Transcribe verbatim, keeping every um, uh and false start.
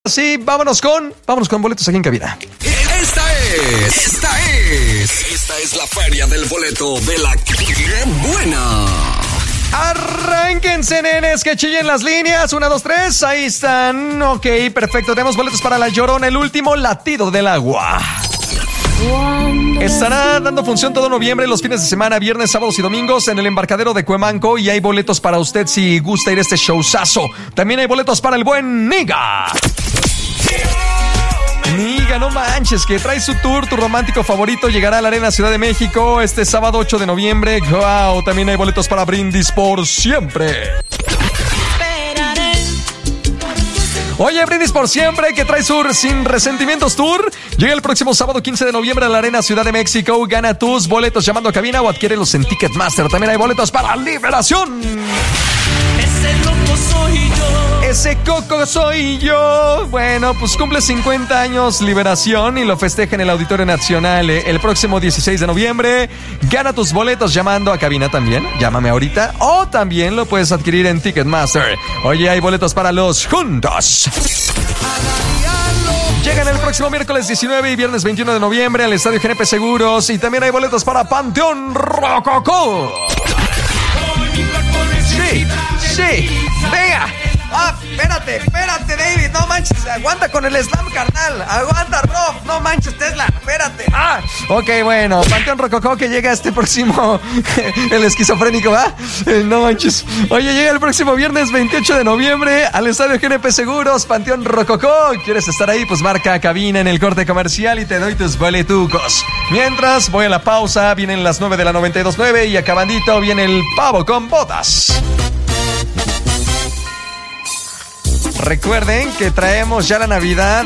Sí, vámonos con, vámonos con boletos aquí en cabina. Esta es, esta es, esta es la feria del boleto de la ¡Qué buena! Arránquense, nenes, que chillen las líneas. Una, dos, tres, ahí están. Ok, perfecto, tenemos boletos para La Llorona, el último latido del agua. Estará dando función todo noviembre, los fines de semana, viernes, sábados y domingos en el embarcadero de Cuemanco, y hay boletos para usted si gusta ir a este showzazo. También hay boletos para el buen Niga. Niga, no manches, que trae su tour, tu romántico favorito llegará a la Arena Ciudad de México este sábado ocho de noviembre. Wow, también hay boletos para Brindis por Siempre. Oye, Brindis por Siempre, que trae Sur Sin Resentimientos Tour, llega el próximo sábado quince de noviembre a la Arena Ciudad de México. Gana tus boletos llamando a cabina o adquiérelos en Ticketmaster. También hay boletos para Liberación. Ese loco soy yo. Ese coco soy yo. Bueno, pues cumple cincuenta años Liberación y lo festeja en el Auditorio Nacional eh, el próximo dieciséis de noviembre. Gana tus boletos llamando a cabina también. Llámame ahorita. O también lo puedes adquirir en Ticketmaster. Oye, hay boletos para los Juntos. Llegan el próximo miércoles diecinueve y viernes veintiuno de noviembre al Estadio G N P Seguros. Y también hay boletos para Panteón Rococó. Sí, sí, venga. Ah, espérate, espérate, David, no manches, aguanta con el slam, carnal, aguanta, Rob, no manches, Tesla, espérate. Ah, ok, bueno, Panteón Rococó que llega este próximo, el esquizofrénico, ¿va? Eh, no manches. Oye, llega el próximo viernes veintiocho de noviembre al Estadio G N P Seguros, Panteón Rococó. ¿Quieres estar ahí? Pues marca cabina en el corte comercial y te doy tus boletucos. Mientras, voy a la pausa, vienen las nueve de la noventa y dos punto nueve y acabandito viene el Pavo con Botas. Recuerden que traemos ya la Navidad